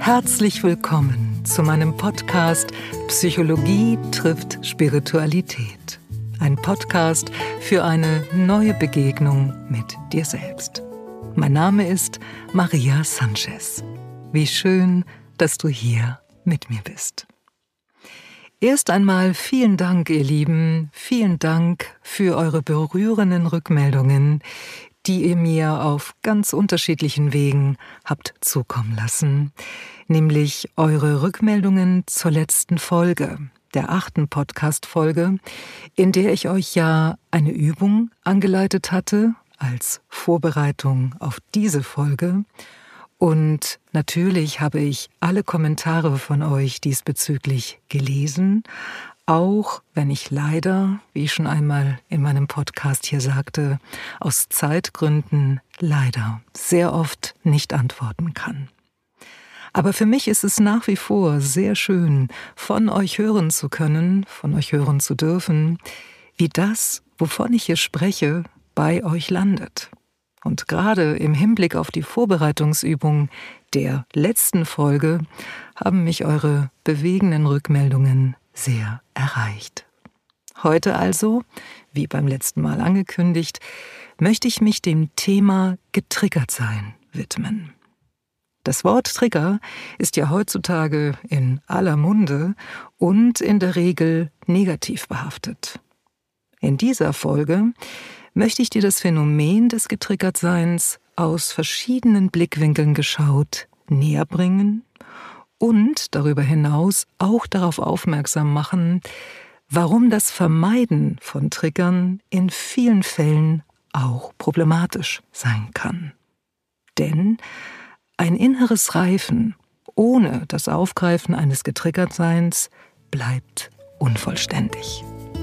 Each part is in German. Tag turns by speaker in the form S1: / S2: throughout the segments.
S1: Herzlich willkommen zu meinem Podcast Psychologie trifft Spiritualität. Ein Podcast für eine neue Begegnung mit dir selbst. Mein Name ist Maria Sanchez. Wie schön, dass du hier mit mir bist. Erst einmal vielen Dank, ihr Lieben, vielen Dank für eure berührenden Rückmeldungen, die ihr mir auf ganz unterschiedlichen Wegen habt zukommen lassen, nämlich eure Rückmeldungen zur letzten Folge, der 8. Podcast-Folge, in der ich euch ja eine Übung angeleitet hatte als Vorbereitung auf diese Folge. Und natürlich habe ich alle Kommentare von euch diesbezüglich gelesen, auch wenn ich leider, wie ich schon einmal in meinem Podcast hier sagte, aus Zeitgründen leider sehr oft nicht antworten kann. Aber für mich ist es nach wie vor sehr schön, von euch hören zu können, von euch hören zu dürfen, wie das, wovon ich hier spreche, bei euch landet. Und gerade im Hinblick auf die Vorbereitungsübung der letzten Folge haben mich eure bewegenden Rückmeldungen sehr erreicht. Heute also, wie beim letzten Mal angekündigt, möchte ich mich dem Thema Getriggertsein widmen. Das Wort Trigger ist ja heutzutage in aller Munde und in der Regel negativ behaftet. In dieser Folge möchte ich dir das Phänomen des Getriggertseins aus verschiedenen Blickwinkeln geschaut näher bringen und darüber hinaus auch darauf aufmerksam machen, warum das Vermeiden von Triggern in vielen Fällen auch problematisch sein kann. Denn ein inneres Reifen ohne das Aufgreifen eines Getriggertseins bleibt unvollständig.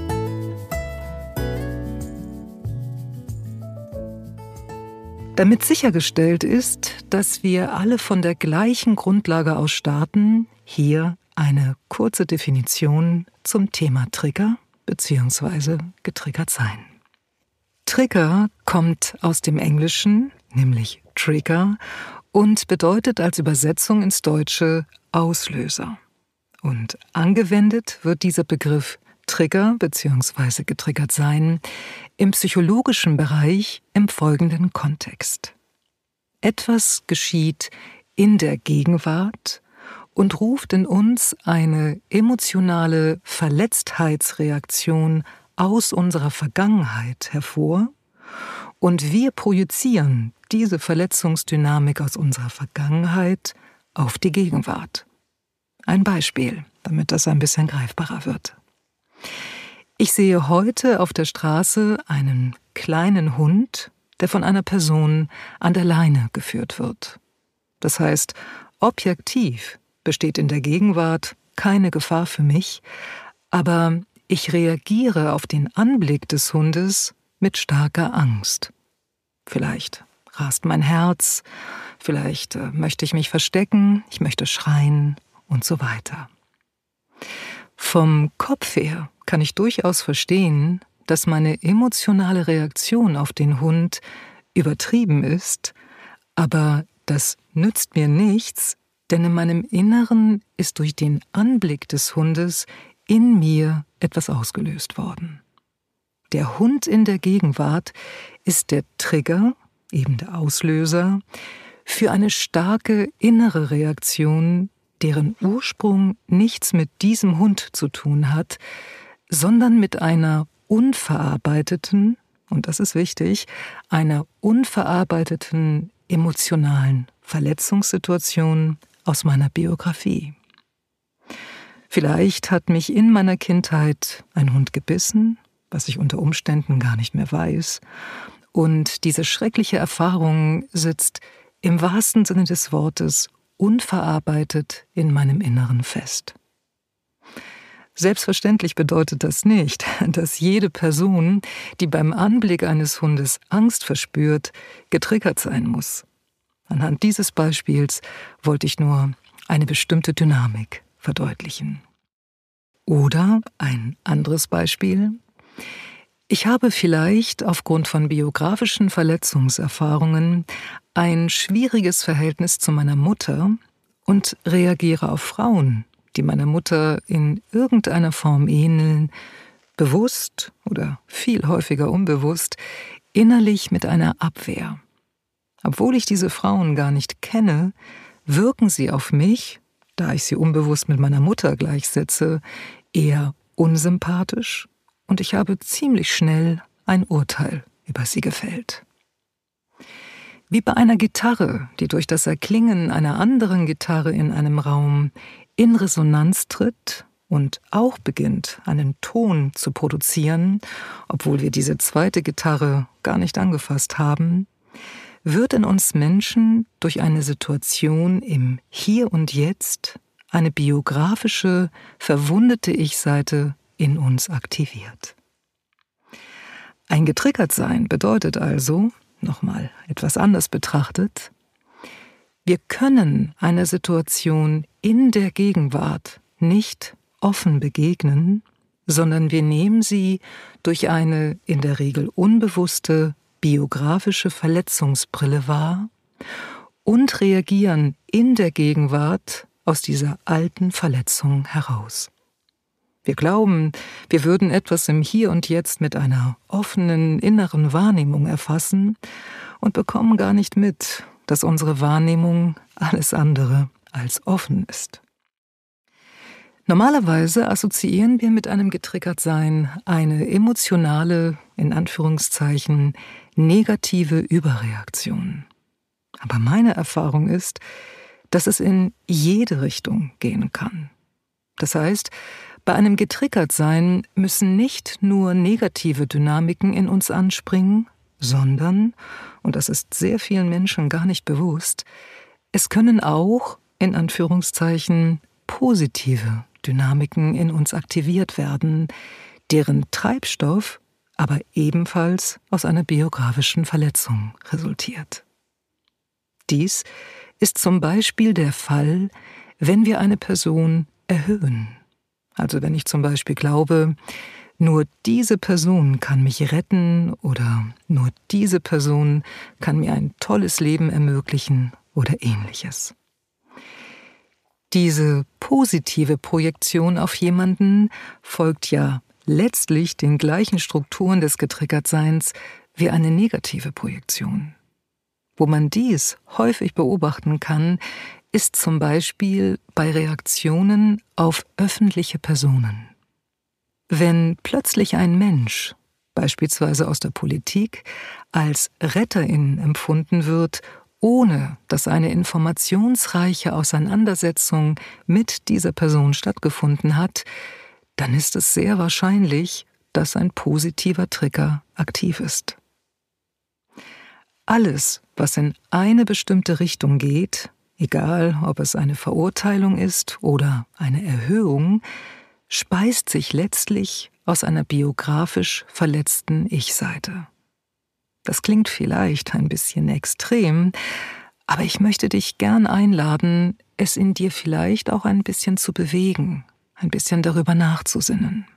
S1: Damit sichergestellt ist, dass wir alle von der gleichen Grundlage aus starten, hier eine kurze Definition zum Thema Trigger bzw. getriggert sein. Trigger kommt aus dem Englischen, nämlich Trigger, und bedeutet als Übersetzung ins Deutsche Auslöser. Und angewendet wird dieser Begriff Trigger bzw. getriggert sein im psychologischen Bereich im folgenden Kontext. Etwas geschieht in der Gegenwart und ruft in uns eine emotionale Verletztheitsreaktion aus unserer Vergangenheit hervor und wir projizieren diese Verletzungsdynamik aus unserer Vergangenheit auf die Gegenwart. Ein Beispiel, damit das ein bisschen greifbarer wird. Ich sehe heute auf der Straße einen kleinen Hund, der von einer Person an der Leine geführt wird. Das heißt, objektiv besteht in der Gegenwart keine Gefahr für mich, aber ich reagiere auf den Anblick des Hundes mit starker Angst. Vielleicht rast mein Herz, vielleicht möchte ich mich verstecken, ich möchte schreien und so weiter. Vom Kopf her kann ich durchaus verstehen, dass meine emotionale Reaktion auf den Hund übertrieben ist, aber das nützt mir nichts, denn in meinem Inneren ist durch den Anblick des Hundes in mir etwas ausgelöst worden. Der Hund in der Gegenwart ist der Trigger, eben der Auslöser, für eine starke innere Reaktion, deren Ursprung nichts mit diesem Hund zu tun hat, sondern mit einer unverarbeiteten, und das ist wichtig, einer unverarbeiteten emotionalen Verletzungssituation aus meiner Biografie. Vielleicht hat mich in meiner Kindheit ein Hund gebissen, was ich unter Umständen gar nicht mehr weiß, und diese schreckliche Erfahrung sitzt im wahrsten Sinne des Wortes unverarbeitet in meinem Inneren fest. Selbstverständlich bedeutet das nicht, dass jede Person, die beim Anblick eines Hundes Angst verspürt, getriggert sein muss. Anhand dieses Beispiels wollte ich nur eine bestimmte Dynamik verdeutlichen. Oder ein anderes Beispiel. Ich habe vielleicht aufgrund von biografischen Verletzungserfahrungen ein schwieriges Verhältnis zu meiner Mutter und reagiere auf Frauen, die meiner Mutter in irgendeiner Form ähneln, bewusst oder viel häufiger unbewusst, innerlich mit einer Abwehr. Obwohl ich diese Frauen gar nicht kenne, wirken sie auf mich, da ich sie unbewusst mit meiner Mutter gleichsetze, eher unsympathisch und ich habe ziemlich schnell ein Urteil über sie gefällt. Wie bei einer Gitarre, die durch das Erklingen einer anderen Gitarre in einem Raum in Resonanz tritt und auch beginnt, einen Ton zu produzieren, obwohl wir diese zweite Gitarre gar nicht angefasst haben, wird in uns Menschen durch eine Situation im Hier und Jetzt eine biografische, verwundete Ich-Seite in uns aktiviert. Ein Getriggertsein bedeutet also, nochmal etwas anders betrachtet, wir können einer Situation in der Gegenwart nicht offen begegnen, sondern wir nehmen sie durch eine in der Regel unbewusste biografische Verletzungsbrille wahr und reagieren in der Gegenwart aus dieser alten Verletzung heraus. Wir glauben, wir würden etwas im Hier und Jetzt mit einer offenen inneren Wahrnehmung erfassen und bekommen gar nicht mit, dass unsere Wahrnehmung alles andere als offen ist. Normalerweise assoziieren wir mit einem Getriggertsein eine emotionale, in Anführungszeichen, negative Überreaktion. Aber meine Erfahrung ist, dass es in jede Richtung gehen kann. Das heißt, bei einem Getriggertsein müssen nicht nur negative Dynamiken in uns anspringen, sondern, und das ist sehr vielen Menschen gar nicht bewusst, es können auch, in Anführungszeichen, positive Dynamiken in uns aktiviert werden, deren Treibstoff aber ebenfalls aus einer biografischen Verletzung resultiert. Dies ist zum Beispiel der Fall, wenn wir eine Person erhöhen. Also wenn ich zum Beispiel glaube, nur diese Person kann mich retten oder nur diese Person kann mir ein tolles Leben ermöglichen oder ähnliches. Diese positive Projektion auf jemanden folgt ja letztlich den gleichen Strukturen des Getriggertseins wie eine negative Projektion. Wo man dies häufig beobachten kann, ist zum Beispiel bei Reaktionen auf öffentliche Personen. Wenn plötzlich ein Mensch, beispielsweise aus der Politik, als Retterin empfunden wird, ohne dass eine informationsreiche Auseinandersetzung mit dieser Person stattgefunden hat, dann ist es sehr wahrscheinlich, dass ein positiver Trigger aktiv ist. Alles, was in eine bestimmte Richtung geht, egal ob es eine Verurteilung ist oder eine Erhöhung, speist sich letztlich aus einer biografisch verletzten Ich-Seite. Das klingt vielleicht ein bisschen extrem, aber ich möchte dich gern einladen, es in dir vielleicht auch ein bisschen zu bewegen, ein bisschen darüber nachzusinnen.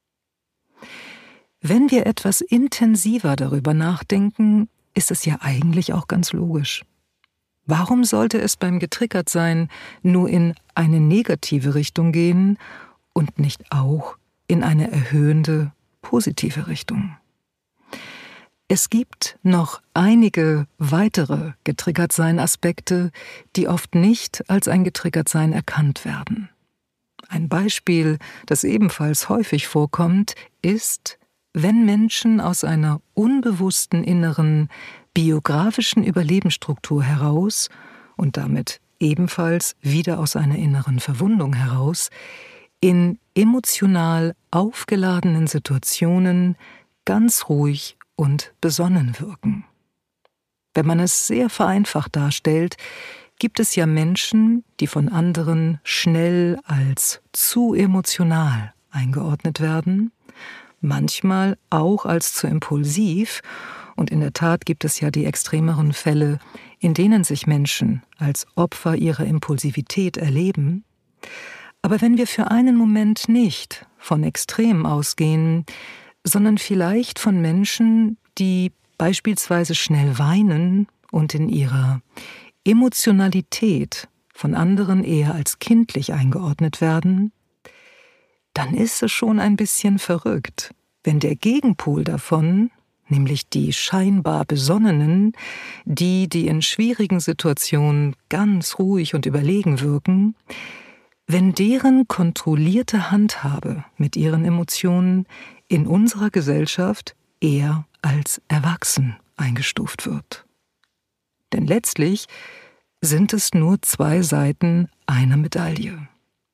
S1: Wenn wir etwas intensiver darüber nachdenken, ist es ja eigentlich auch ganz logisch. Warum sollte es beim Getriggertsein nur in eine negative Richtung gehen und nicht auch in eine erhöhende, positive Richtung? Es gibt noch einige weitere Getriggertsein-Aspekte, die oft nicht als ein Getriggertsein erkannt werden. Ein Beispiel, das ebenfalls häufig vorkommt, ist, wenn Menschen aus einer unbewussten inneren biografischen Überlebensstruktur heraus und damit ebenfalls wieder aus einer inneren Verwundung heraus in emotional aufgeladenen Situationen ganz ruhig und besonnen wirken. Wenn man es sehr vereinfacht darstellt, gibt es ja Menschen, die von anderen schnell als zu emotional eingeordnet werden, manchmal auch als zu impulsiv, und in der Tat gibt es ja die extremeren Fälle, in denen sich Menschen als Opfer ihrer Impulsivität erleben. Aber wenn wir für einen Moment nicht von Extremen ausgehen, sondern vielleicht von Menschen, die beispielsweise schnell weinen und in ihrer Emotionalität von anderen eher als kindlich eingeordnet werden, dann ist es schon ein bisschen verrückt, wenn der Gegenpol davon, nämlich die scheinbar Besonnenen, die in schwierigen Situationen ganz ruhig und überlegen wirken, wenn deren kontrollierte Handhabe mit ihren Emotionen in unserer Gesellschaft eher als erwachsen eingestuft wird. Denn letztlich sind es nur zwei Seiten einer Medaille.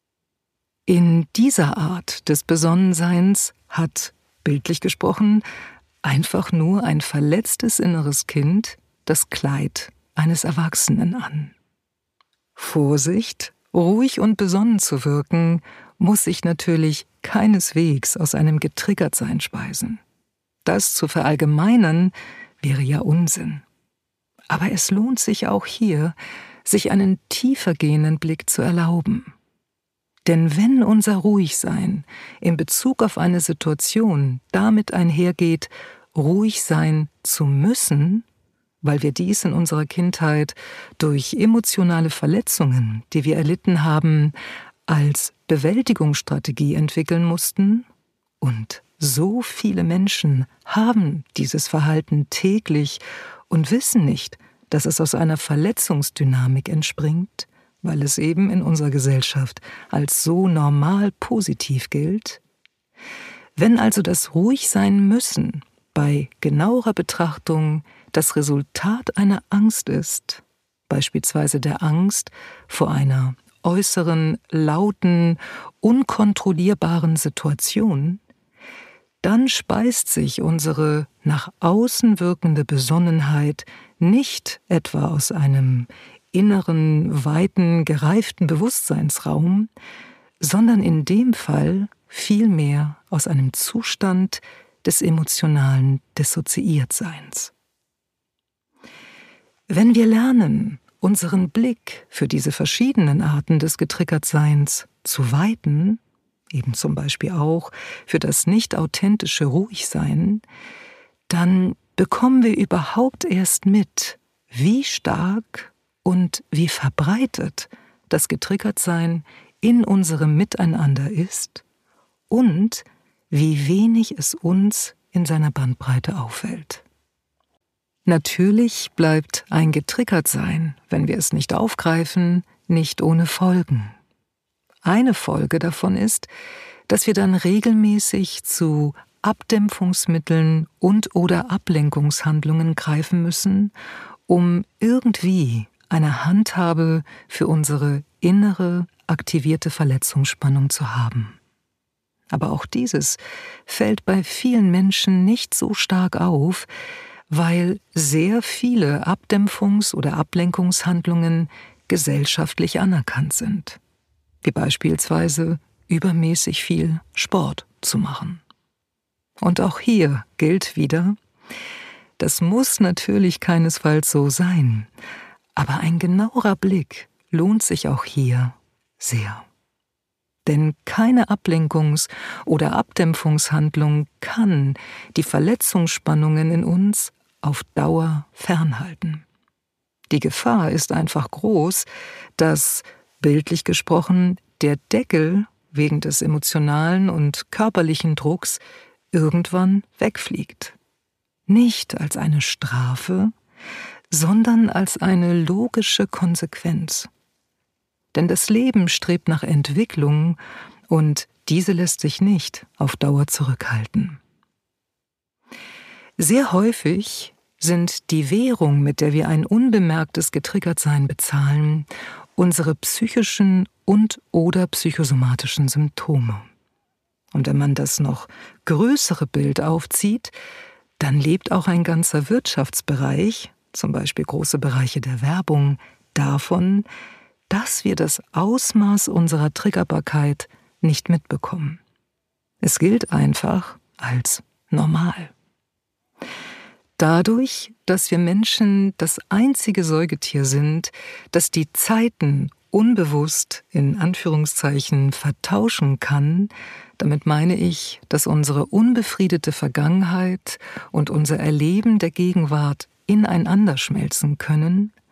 S1: In dieser Art des Besonnenseins hat, bildlich gesprochen, einfach nur ein verletztes inneres Kind das Kleid eines Erwachsenen an. Vorsicht, ruhig und besonnen zu wirken, muss sich natürlich keineswegs aus einem Getriggertsein speisen. Das zu verallgemeinern wäre ja Unsinn. Aber es lohnt sich auch hier, sich einen tiefer gehenden Blick zu erlauben. Denn wenn unser Ruhigsein in Bezug auf eine Situation damit einhergeht, ruhig sein zu müssen, weil wir dies in unserer Kindheit durch emotionale Verletzungen, die wir erlitten haben, als Bewältigungsstrategie entwickeln mussten, und so viele Menschen haben dieses Verhalten täglich und wissen nicht, dass es aus einer Verletzungsdynamik entspringt, weil es eben in unserer Gesellschaft als so normal positiv gilt. Wenn also das Ruhigsein müssen bei genauerer Betrachtung das Resultat einer Angst ist, beispielsweise der Angst vor einer äußeren, lauten, unkontrollierbaren Situation, dann speist sich unsere nach außen wirkende Besonnenheit nicht etwa aus einem inneren, weiten, gereiften Bewusstseinsraum, sondern in dem Fall vielmehr aus einem Zustand des emotionalen Dissoziiertseins. Wenn wir lernen, unseren Blick für diese verschiedenen Arten des Getriggertseins zu weiten, eben zum Beispiel auch für das nicht authentische Ruhigsein, dann bekommen wir überhaupt erst mit, wie stark und wie verbreitet das Getriggertsein in unserem Miteinander ist und wie wenig es uns in seiner Bandbreite auffällt. Natürlich bleibt ein Getriggertsein, wenn wir es nicht aufgreifen, nicht ohne Folgen. Eine Folge davon ist, dass wir dann regelmäßig zu Abdämpfungsmitteln und/oder Ablenkungshandlungen greifen müssen, um irgendwie eine Handhabe für unsere innere, aktivierte Verletzungsspannung zu haben. Aber auch dieses fällt bei vielen Menschen nicht so stark auf, weil sehr viele Abdämpfungs- oder Ablenkungshandlungen gesellschaftlich anerkannt sind, wie beispielsweise übermäßig viel Sport zu machen. Und auch hier gilt wieder, das muss natürlich keinesfalls so sein, aber ein genauerer Blick lohnt sich auch hier sehr. Denn keine Ablenkungs- oder Abdämpfungshandlung kann die Verletzungsspannungen in uns auf Dauer fernhalten. Die Gefahr ist einfach groß, dass, bildlich gesprochen, der Deckel wegen des emotionalen und körperlichen Drucks irgendwann wegfliegt. Nicht als eine Strafe, sondern als eine logische Konsequenz. Denn das Leben strebt nach Entwicklung und diese lässt sich nicht auf Dauer zurückhalten. Sehr häufig sind die Währung, mit der wir ein unbemerktes Getriggertsein bezahlen, unsere psychischen und/oder psychosomatischen Symptome. Und wenn man das noch größere Bild aufzieht, dann lebt auch ein ganzer Wirtschaftsbereich, zum Beispiel große Bereiche der Werbung, davon, dass wir das Ausmaß unserer Triggerbarkeit nicht mitbekommen. Es gilt einfach als normal. Dadurch, dass wir Menschen das einzige Säugetier sind, das die Zeiten unbewusst in Anführungszeichen vertauschen kann, damit meine ich, dass unsere unbefriedete Vergangenheit und unser Erleben der Gegenwart ineinander schmelzen können,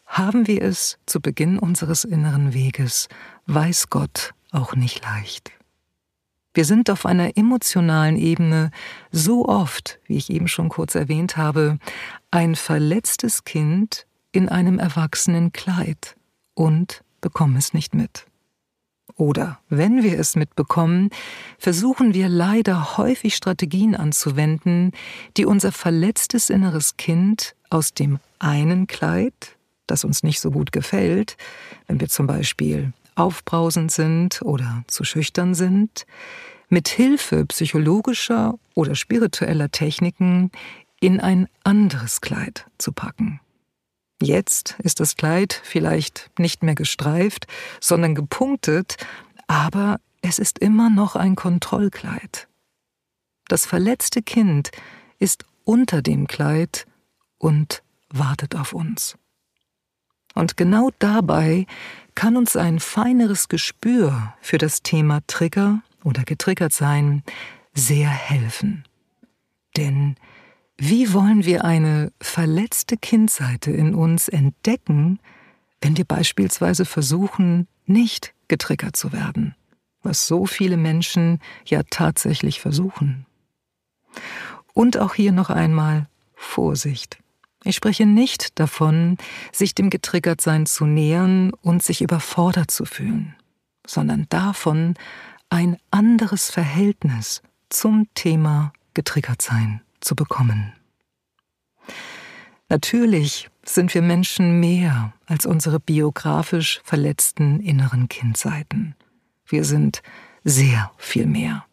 S1: haben wir es zu Beginn unseres inneren Weges, weiß Gott, auch nicht leicht. Wir sind auf einer emotionalen Ebene so oft, wie ich eben schon kurz erwähnt habe, ein verletztes Kind in einem erwachsenen Kleid und bekommen es nicht mit. Oder wenn wir es mitbekommen, versuchen wir leider häufig Strategien anzuwenden, die unser verletztes inneres Kind aus dem einen Kleid, das uns nicht so gut gefällt, wenn wir zum Beispiel aufbrausend sind oder zu schüchtern sind, mit Hilfe psychologischer oder spiritueller Techniken in ein anderes Kleid zu packen. Jetzt ist das Kleid vielleicht nicht mehr gestreift, sondern gepunktet, aber es ist immer noch ein Kontrollkleid. Das verletzte Kind ist unter dem Kleid und wartet auf uns. Und genau dabei kann uns ein feineres Gespür für das Thema Trigger oder getriggert sein sehr helfen. Denn wie wollen wir eine verletzte Kindseite in uns entdecken, wenn wir beispielsweise versuchen, nicht getriggert zu werden, was so viele Menschen ja tatsächlich versuchen? Und auch hier noch einmal Vorsicht. Ich spreche nicht davon, sich dem Getriggertsein zu nähern und sich überfordert zu fühlen, sondern davon, ein anderes Verhältnis zum Thema Getriggertsein zu bekommen. Natürlich sind wir Menschen mehr als unsere biografisch verletzten inneren Kindseiten. Wir sind sehr viel mehr.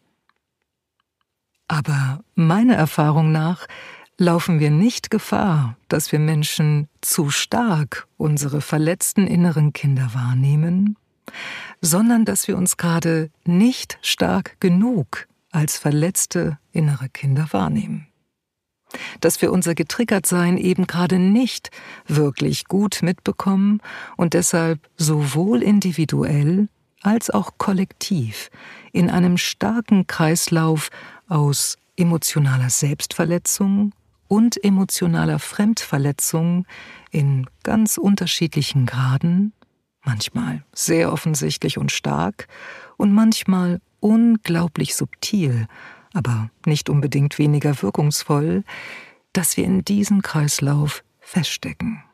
S1: Aber meiner Erfahrung nach laufen wir nicht Gefahr, dass wir Menschen zu stark unsere verletzten inneren Kinder wahrnehmen, sondern dass wir uns gerade nicht stark genug als verletzte innere Kinder wahrnehmen. Dass wir unser Getriggertsein eben gerade nicht wirklich gut mitbekommen und deshalb sowohl individuell als auch kollektiv in einem starken Kreislauf aus emotionaler Selbstverletzung und emotionaler Fremdverletzung in ganz unterschiedlichen Graden, manchmal sehr offensichtlich und stark und manchmal unglaublich subtil, aber nicht unbedingt weniger wirkungsvoll, dass wir in diesem Kreislauf feststecken.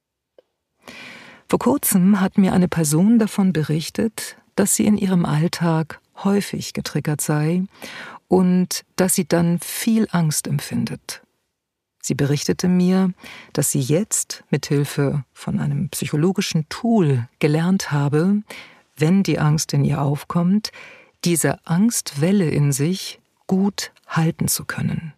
S1: Vor kurzem hat mir eine Person davon berichtet, dass sie in ihrem Alltag häufig getriggert sei und dass sie dann viel Angst empfindet. Sie berichtete mir, dass sie jetzt mit Hilfe von einem psychologischen Tool gelernt habe, wenn die Angst in ihr aufkommt, diese Angstwelle in sich gut halten zu können.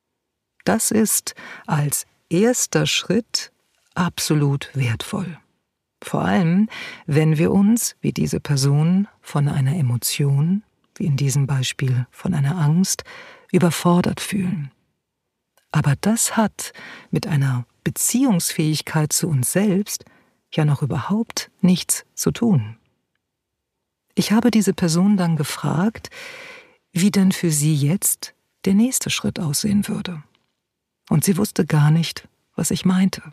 S1: Das ist als erster Schritt absolut wertvoll. Vor allem, wenn wir uns, wie diese Person, von einer Emotion, wie in diesem Beispiel von einer Angst, überfordert fühlen. Aber das hat mit einer Beziehungsfähigkeit zu uns selbst ja noch überhaupt nichts zu tun. Ich habe diese Person dann gefragt, wie denn für sie jetzt der nächste Schritt aussehen würde. Und sie wusste gar nicht, was ich meinte.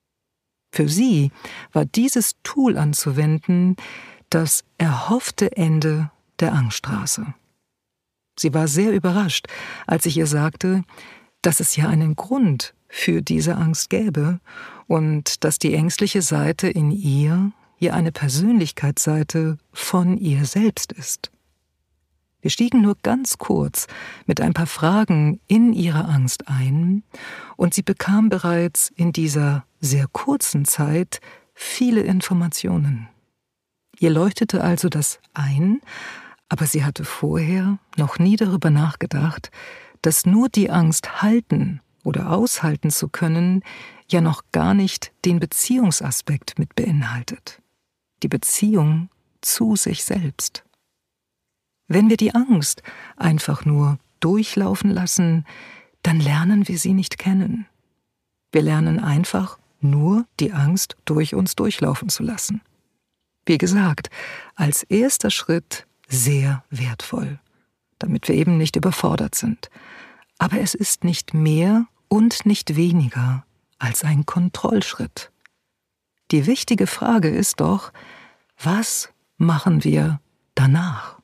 S1: Für sie war dieses Tool anzuwenden das erhoffte Ende der Angststraße. Sie war sehr überrascht, als ich ihr sagte, dass es ja einen Grund für diese Angst gäbe und dass die ängstliche Seite in ihr eine Persönlichkeitsseite von ihr selbst ist. Wir stiegen nur ganz kurz mit ein paar Fragen in ihre Angst ein und sie bekam bereits in dieser sehr kurzen Zeit viele Informationen. Ihr leuchtete also das ein, aber sie hatte vorher noch nie darüber nachgedacht, dass nur die Angst halten oder aushalten zu können, ja noch gar nicht den Beziehungsaspekt mit beinhaltet. Die Beziehung zu sich selbst. Wenn wir die Angst einfach nur durchlaufen lassen, dann lernen wir sie nicht kennen. Wir lernen einfach nur die Angst durch uns durchlaufen zu lassen. Wie gesagt, als erster Schritt sehr wertvoll, damit wir eben nicht überfordert sind. Aber es ist nicht mehr und nicht weniger als ein Kontrollschritt. Die wichtige Frage ist doch, was machen wir danach?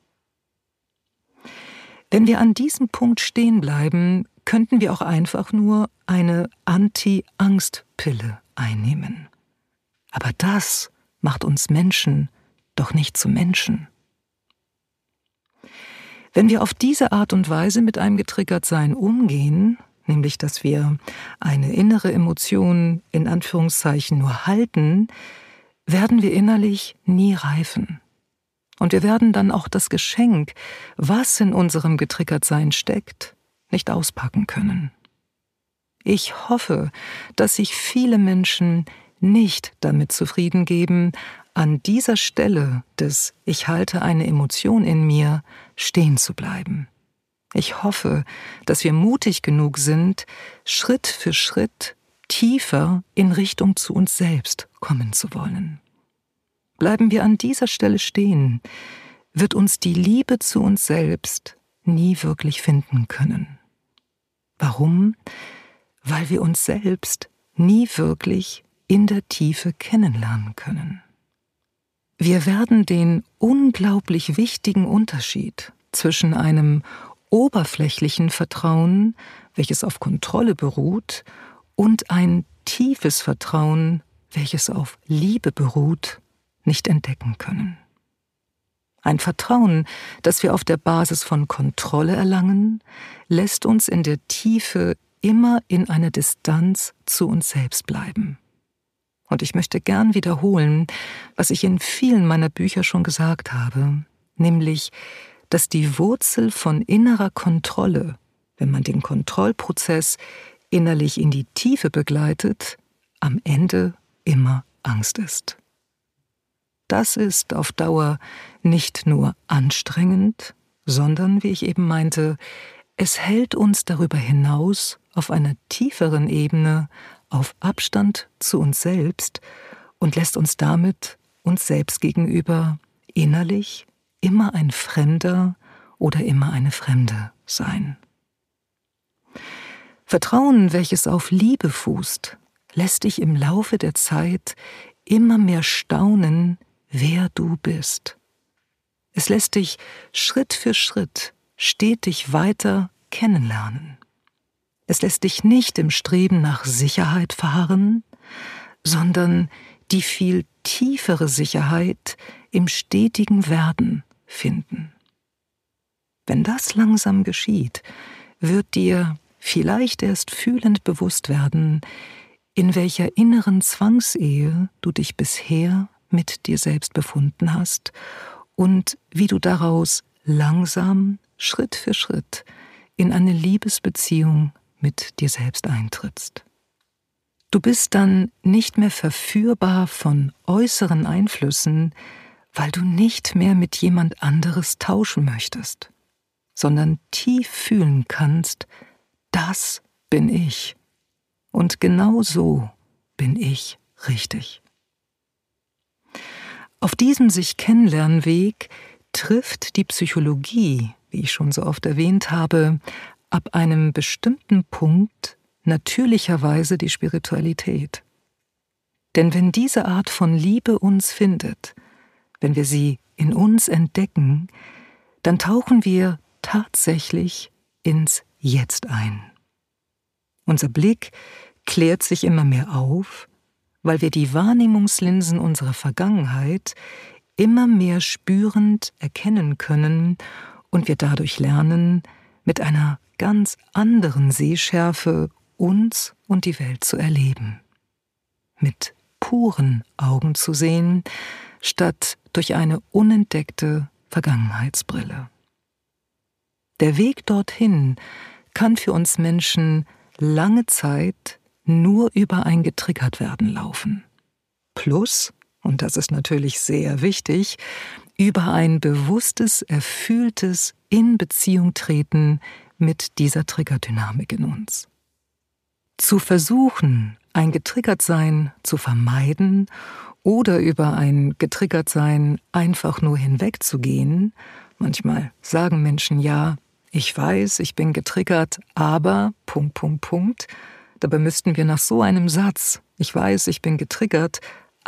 S1: Wenn wir an diesem Punkt stehen bleiben, könnten wir auch einfach nur eine Anti-Angst-Pille einnehmen. Aber das macht uns Menschen doch nicht zu Menschen. Wenn wir auf diese Art und Weise mit einem Getriggertsein umgehen, nämlich dass wir eine innere Emotion in Anführungszeichen nur halten, werden wir innerlich nie reifen. Und wir werden dann auch das Geschenk, was in unserem Getriggertsein steckt, nicht auspacken können. Ich hoffe, dass sich viele Menschen nicht damit zufrieden geben, an dieser Stelle des Ich halte eine Emotion in mir stehen zu bleiben. Ich hoffe, dass wir mutig genug sind, Schritt für Schritt tiefer in Richtung zu uns selbst kommen zu wollen. Bleiben wir an dieser Stelle stehen, wird uns die Liebe zu uns selbst nie wirklich finden können. Warum? Weil wir uns selbst nie wirklich in der Tiefe kennenlernen können. Wir werden den unglaublich wichtigen Unterschied zwischen einem oberflächlichen Vertrauen, welches auf Kontrolle beruht, und ein tiefes Vertrauen, welches auf Liebe beruht, nicht entdecken können. Ein Vertrauen, das wir auf der Basis von Kontrolle erlangen, lässt uns in der Tiefe immer in einer Distanz zu uns selbst bleiben. Und ich möchte gern wiederholen, was ich in vielen meiner Bücher schon gesagt habe, nämlich, dass die Wurzel von innerer Kontrolle, wenn man den Kontrollprozess innerlich in die Tiefe begleitet, am Ende immer Angst ist. Das ist auf Dauer nicht nur anstrengend, sondern, wie ich eben meinte, es hält uns darüber hinaus auf einer tieferen Ebene auf Abstand zu uns selbst und lässt uns damit uns selbst gegenüber innerlich immer ein Fremder oder immer eine Fremde sein. Vertrauen, welches auf Liebe fußt, lässt dich im Laufe der Zeit immer mehr staunen, wer du bist. Es lässt dich Schritt für Schritt stetig weiter kennenlernen. Es lässt dich nicht im Streben nach Sicherheit verharren, sondern die viel tiefere Sicherheit im stetigen Werden finden. Wenn das langsam geschieht, wird dir vielleicht erst fühlend bewusst werden, in welcher inneren Zwangsehe du dich bisher mit dir selbst befunden hast und wie du daraus langsam, Schritt für Schritt, in eine Liebesbeziehung mit dir selbst eintrittst. Du bist dann nicht mehr verführbar von äußeren Einflüssen, weil du nicht mehr mit jemand anderes tauschen möchtest, sondern tief fühlen kannst, das bin ich. Und genau so bin ich richtig. Auf diesem Sich-Kennenlernen-Weg trifft die Psychologie, wie ich schon so oft erwähnt habe, ab einem bestimmten Punkt natürlicherweise die Spiritualität. Denn wenn diese Art von Liebe uns findet, wenn wir sie in uns entdecken, dann tauchen wir tatsächlich ins Jetzt ein. Unser Blick klärt sich immer mehr auf, weil wir die Wahrnehmungslinsen unserer Vergangenheit immer mehr spürend erkennen können und wir dadurch lernen, mit einer ganz anderen Sehschärfe uns und die Welt zu erleben. Mit puren Augen zu sehen, statt durch eine unentdeckte Vergangenheitsbrille. Der Weg dorthin kann für uns Menschen lange Zeit nur über ein Getriggertwerden laufen. Plus, und das ist natürlich sehr wichtig, über ein bewusstes, erfühltes In-Beziehung-Treten mit dieser Triggerdynamik in uns. Zu versuchen, ein Getriggertsein zu vermeiden oder über ein Getriggertsein einfach nur hinwegzugehen, manchmal sagen Menschen ja, ich weiß, ich bin getriggert, aber... Dabei müssten wir nach so einem Satz, ich weiß, ich bin getriggert,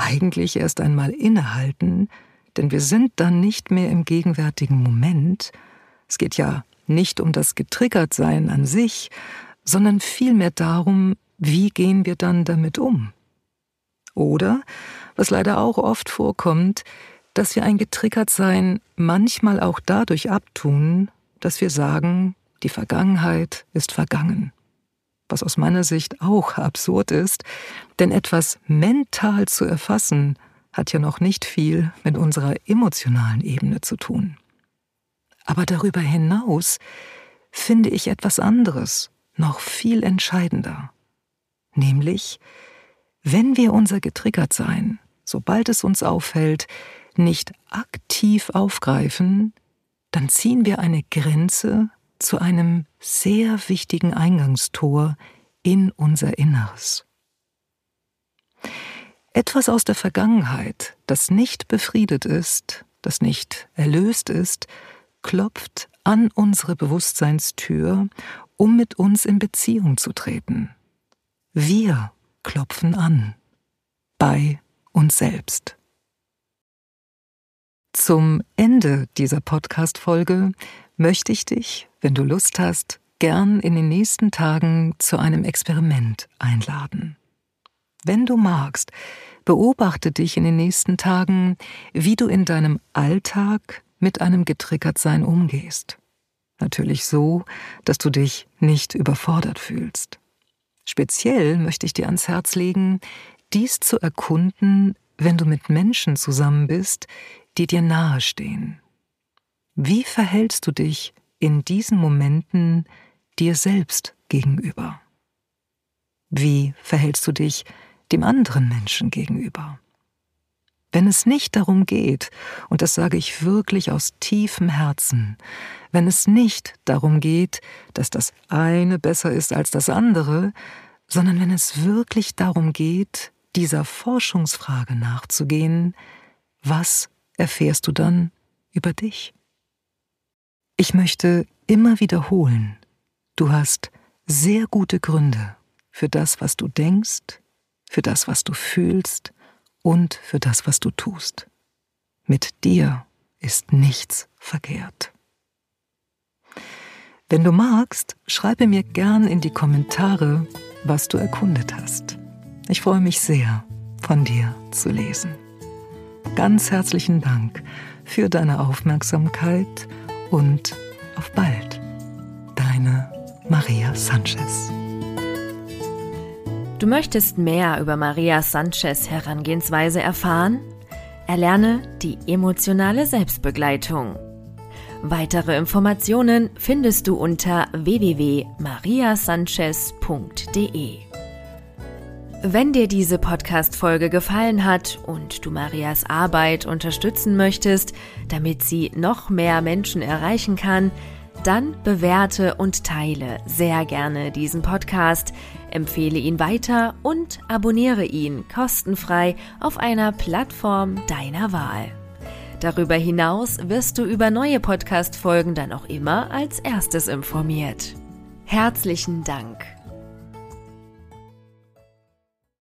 S1: eigentlich erst einmal innehalten, denn wir sind dann nicht mehr im gegenwärtigen Moment. Es geht ja nicht um das Getriggertsein an sich, sondern vielmehr darum, wie gehen wir dann damit um? Oder, was leider auch oft vorkommt, dass wir ein Getriggertsein manchmal auch dadurch abtun, dass wir sagen, die Vergangenheit ist vergangen. Was aus meiner Sicht auch absurd ist, denn etwas mental zu erfassen, hat ja noch nicht viel mit unserer emotionalen Ebene zu tun. Aber darüber hinaus finde ich etwas anderes, noch viel entscheidender. Nämlich, wenn wir unser Getriggertsein, sobald es uns auffällt, nicht aktiv aufgreifen, dann ziehen wir eine Grenze zu einem sehr wichtigen Eingangstor in unser Inneres. Etwas aus der Vergangenheit, das nicht befriedet ist, das nicht erlöst ist, klopft an unsere Bewusstseinstür, um mit uns in Beziehung zu treten. Wir klopfen an, bei uns selbst. Zum Ende dieser Podcast-Folge möchte ich dich, wenn du Lust hast, gern in den nächsten Tagen zu einem Experiment einladen. Wenn du magst, beobachte dich in den nächsten Tagen, wie du in deinem Alltag mit einem Getriggertsein umgehst. Natürlich so, dass du dich nicht überfordert fühlst. Speziell möchte ich dir ans Herz legen, dies zu erkunden, wenn du mit Menschen zusammen bist, die dir nahestehen. Wie verhältst du dich in diesen Momenten dir selbst gegenüber? Wie verhältst du dich dem anderen Menschen gegenüber? Wenn es nicht darum geht, und das sage ich wirklich aus tiefem Herzen, wenn es nicht darum geht, dass das eine besser ist als das andere, sondern wenn es wirklich darum geht, dieser Forschungsfrage nachzugehen, was erfährst du dann über dich? Ich möchte immer wiederholen, du hast sehr gute Gründe für das, was du denkst, für das, was du fühlst und für das, was du tust. Mit dir ist nichts verkehrt. Wenn du magst, schreibe mir gern in die Kommentare, was du erkundet hast. Ich freue mich sehr, von dir zu lesen. Ganz herzlichen Dank für deine Aufmerksamkeit und auf bald. Deine Maria Sanchez.
S2: Du möchtest mehr über Maria Sanchez' Herangehensweise erfahren? Erlerne die emotionale Selbstbegleitung. Weitere Informationen findest du unter www.mariasanchez.de. Wenn dir diese Podcast-Folge gefallen hat und du Marias Arbeit unterstützen möchtest, damit sie noch mehr Menschen erreichen kann, dann bewerte und teile sehr gerne diesen Podcast, empfehle ihn weiter und abonniere ihn kostenfrei auf einer Plattform deiner Wahl. Darüber hinaus wirst du über neue Podcast-Folgen dann auch immer als erstes informiert. Herzlichen Dank!